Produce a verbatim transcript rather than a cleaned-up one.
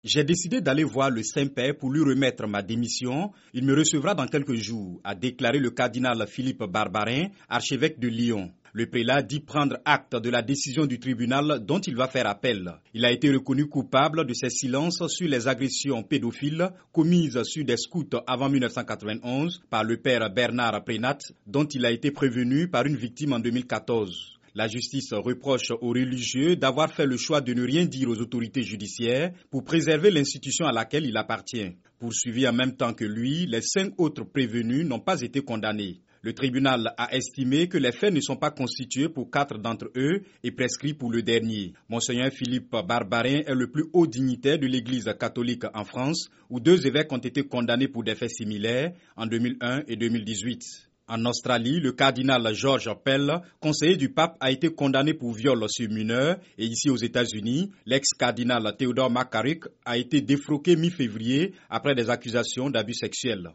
J'ai décidé d'aller voir le Saint-Père pour lui remettre ma démission. Il me recevra dans quelques jours, a déclaré le cardinal Philippe Barbarin, archevêque de Lyon. Le prélat dit prendre acte de la décision du tribunal dont il va faire appel. Il a été reconnu coupable de ses silences sur les agressions pédophiles commises sur des scouts avant mille neuf cent quatre-vingt-onze par le père Bernard Prénat, dont il a été prévenu par une victime en deux mille quatorze. La justice reproche aux religieux d'avoir fait le choix de ne rien dire aux autorités judiciaires pour préserver l'institution à laquelle il appartient. Poursuivis en même temps que lui, les cinq autres prévenus n'ont pas été condamnés. Le tribunal a estimé que les faits ne sont pas constitués pour quatre d'entre eux et prescrits pour le dernier. Monseigneur Philippe Barbarin est le plus haut dignitaire de l'Église catholique en France, où deux évêques ont été condamnés pour des faits similaires en deux mille un et deux mille dix-huit. En Australie, le cardinal George Pell, conseiller du pape, a été condamné pour viol sur mineur. Et ici aux États-Unis, l'ex-cardinal Theodore McCarrick a été défroqué mi-février après des accusations d'abus sexuels.